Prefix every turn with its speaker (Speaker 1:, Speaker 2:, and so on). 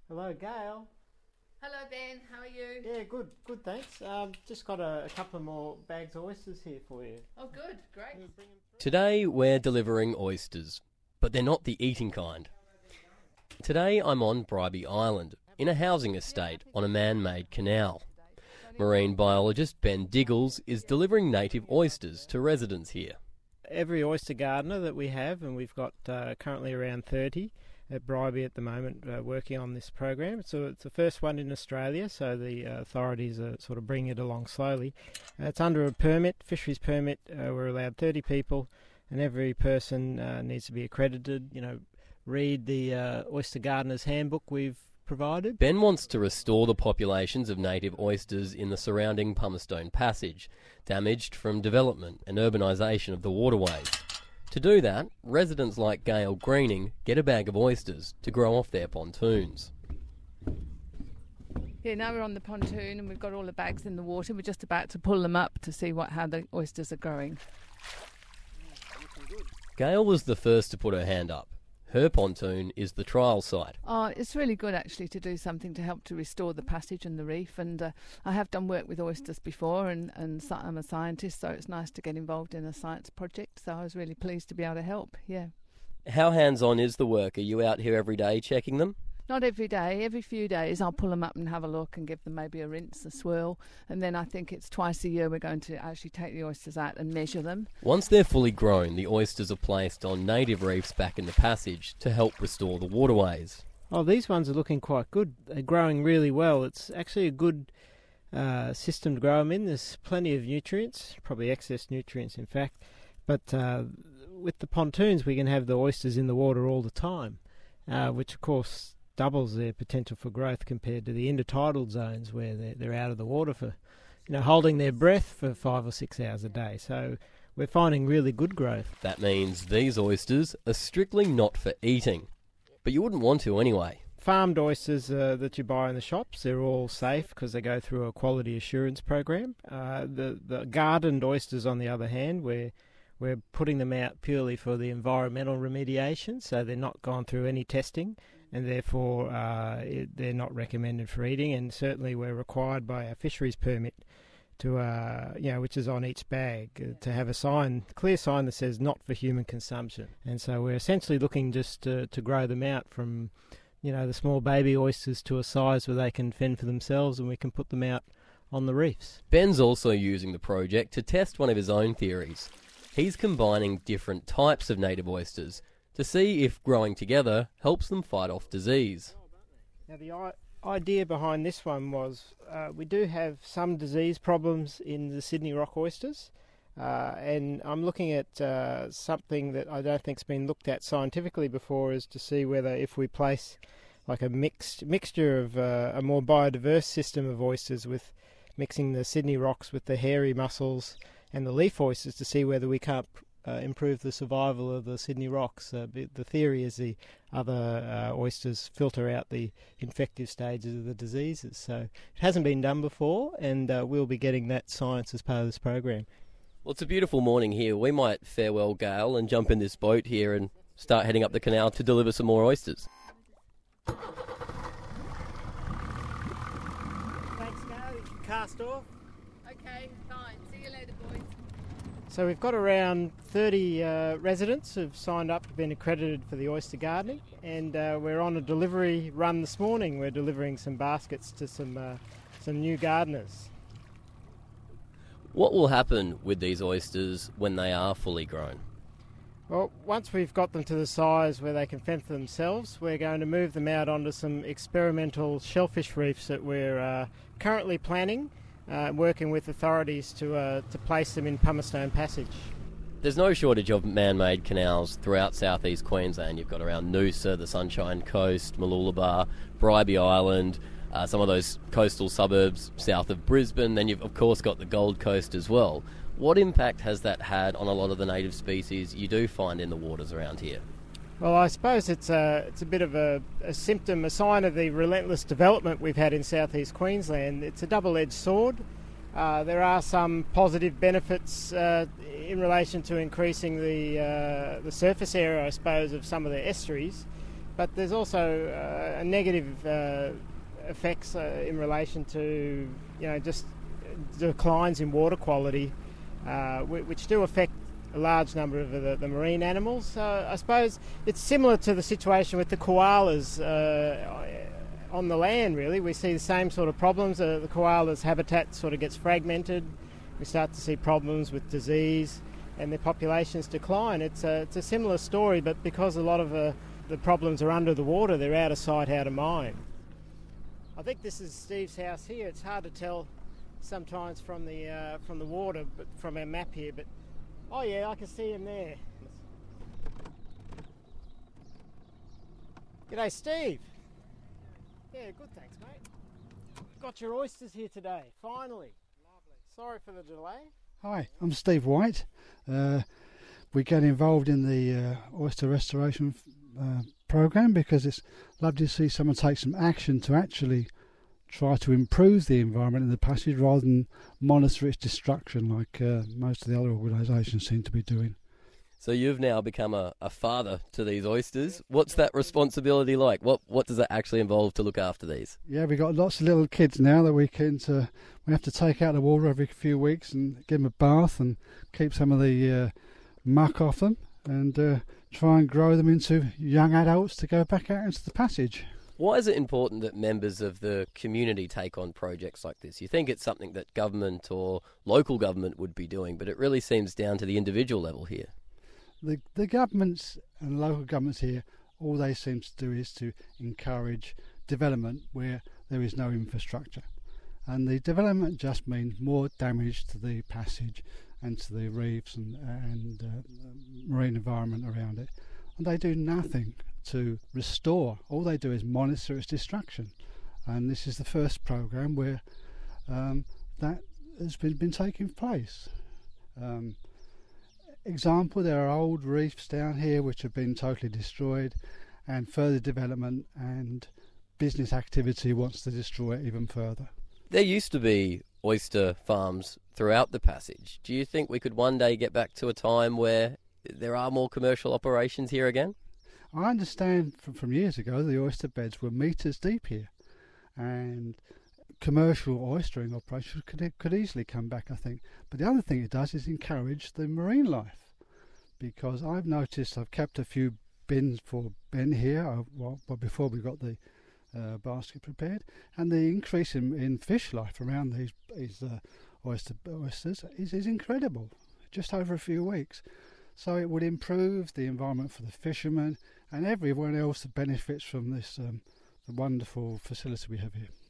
Speaker 1: Hello, Gail.
Speaker 2: Hello Ben, how are you?
Speaker 1: Yeah, good, thanks. Just got a couple of more bags of oysters here for you.
Speaker 2: Oh good, great.
Speaker 1: Can you bring them through?
Speaker 3: Today we're delivering oysters, but they're not the eating kind. Today I'm on Bribie Island, in a housing estate on a man-made canal. Marine biologist Ben Diggles is delivering native oysters to residents here.
Speaker 1: Every oyster gardener that we have, and we've got currently around 30 at Bribie at the moment working on this program. So it's the first one in Australia, so the authorities are sort of bringing it along slowly. It's under a permit, fisheries permit. We're allowed 30 people, and every person needs to be accredited. Read the Oyster Gardener's Handbook we've provided.
Speaker 3: Ben wants to restore the populations of native oysters in the surrounding Pumicestone Passage, damaged from development and urbanisation of the waterways. To do that, residents like Gail Greening get a bag of oysters to grow off their pontoons.
Speaker 2: Yeah, now we're on the pontoon and we've got all the bags in the water. We're just about to pull them up to see how the oysters are growing.
Speaker 3: Gail was the first to put her hand up. Her pontoon is the trial site.
Speaker 2: Oh, it's really good actually to do something to help to restore the passage and the reef. And I have done work with oysters before, and I'm a scientist, so it's nice to get involved in a science project. So I was really pleased to be able to help. Yeah.
Speaker 3: How hands-on is the work? Are you out here every day checking them?
Speaker 2: Not every day. Every few days I'll pull them up and have a look and give them maybe a rinse, a swirl. And then I think it's twice a year we're going to actually take the oysters out and measure them.
Speaker 3: Once they're fully grown, the oysters are placed on native reefs back in the passage to help restore the waterways.
Speaker 1: Oh, these ones are looking quite good. They're growing really well. It's actually a good system to grow them in. There's plenty of nutrients, probably excess nutrients in fact. But with the pontoons we can have the oysters in the water all the time, which of course doubles their potential for growth compared to the intertidal zones where they're out of the water for, holding their breath for 5 or 6 hours a day. So we're finding really good growth.
Speaker 3: That means these oysters are strictly not for eating. But you wouldn't want to anyway.
Speaker 1: Farmed oysters that you buy in the shops, they're all safe because they go through a quality assurance program. The gardened oysters, on the other hand, we're putting them out purely for the environmental remediation, so they're not gone through any testing, and therefore they're not recommended for eating. And certainly we're required by our fisheries permit to, which is on each bag, to have a clear sign that says not for human consumption. And so we're essentially looking just to grow them out from, the small baby oysters to a size where they can fend for themselves, and we can put them out on the reefs.
Speaker 3: Ben's also using the project to test one of his own theories. He's combining different types of native oysters to see if growing together helps them fight off disease.
Speaker 1: Now the idea behind this one was we do have some disease problems in the Sydney rock oysters, and I'm looking at something that I don't think's been looked at scientifically before, is to see whether if we place like a mixture of a more biodiverse system of oysters, with mixing the Sydney rocks with the hairy mussels and the leaf oysters, to see whether we can't improve the survival of the Sydney rocks. The theory is the other oysters filter out the infective stages of the diseases. So it hasn't been done before, and we'll be getting that science as part of this program.
Speaker 3: Well, it's a beautiful morning here. We might farewell Gail and jump in this boat here and start heading up the canal to deliver some more oysters.
Speaker 1: Thanks, Gail. You can cast off.
Speaker 2: Okay, fine. See you later, boys.
Speaker 1: So we've got around 30 residents who've signed up to being accredited for the oyster gardening, and we're on a delivery run this morning. We're delivering some baskets to some new gardeners.
Speaker 3: What will happen with these oysters when they are fully grown?
Speaker 1: Well, once we've got them to the size where they can fend for themselves, we're going to move them out onto some experimental shellfish reefs that we're currently planning, working with authorities to place them in Pumicestone Passage.
Speaker 3: There's no shortage of man-made canals throughout southeast Queensland. You've got around Noosa, the Sunshine Coast, Mooloolaba, Bribie Island, some of those coastal suburbs south of Brisbane. Then you've of course got the Gold Coast as well. What impact has that had on a lot of the native species you do find in the waters around here?
Speaker 1: Well, I suppose it's a bit of a symptom, a sign of the relentless development we've had in southeast Queensland. It's a double-edged sword. There are some positive benefits in relation to increasing the surface area, I suppose, of some of the estuaries. but there's also a negative effects in relation to just declines in water quality, which do affect a large number of the marine animals. I suppose it's similar to the situation with the koalas on the land, really. We see the same sort of problems. The koalas' habitat sort of gets fragmented. We start to see problems with disease and their populations decline. It's a similar story, but because a lot of the problems are under the water, they're out of sight, out of mind. I think this is Steve's house here. It's hard to tell sometimes from the water, but from our map here. But oh yeah, I can see him there. G'day, Steve. Yeah, good, thanks, mate. Got your oysters here today, finally. Lovely. Sorry for the delay.
Speaker 4: Hi, I'm Steve White. We get involved in the oyster restoration program because it's lovely to see someone take some action to actually try to improve the environment in the passage rather than monitor its destruction like most of the other organisations seem to be doing.
Speaker 3: So you've now become a father to these oysters. What's that responsibility like? What does that actually involve to look after these?
Speaker 4: Yeah, we've got lots of little kids now that we have to take out the water every few weeks and give them a bath and keep some of the muck off them and try and grow them into young adults to go back out into the passage.
Speaker 3: Why is it important that members of the community take on projects like this? You think it's something that government or local government would be doing, but it really seems down to the individual level here.
Speaker 4: The governments and local governments here, all they seem to do is to encourage development where there is no infrastructure. And the development just means more damage to the passage and to the reefs and marine environment around it. And they do nothing to restore. All they do is monitor its destruction. And this is the first program where that has been taking place. Example, there are old reefs down here which have been totally destroyed, and further development and business activity wants to destroy it even further.
Speaker 3: There used to be oyster farms throughout the passage. Do you think we could one day get back to a time where there are more commercial operations here again?
Speaker 4: I understand from years ago the oyster beds were metres deep here, and commercial oystering operations could easily come back, I think. But the other thing it does is encourage the marine life, because I've noticed I've kept a few bins for Ben here before we got the basket prepared, and the increase in fish life around these oysters is incredible, just over a few weeks. So it would improve the environment for the fishermen and everyone else that benefits from this the wonderful facility we have here.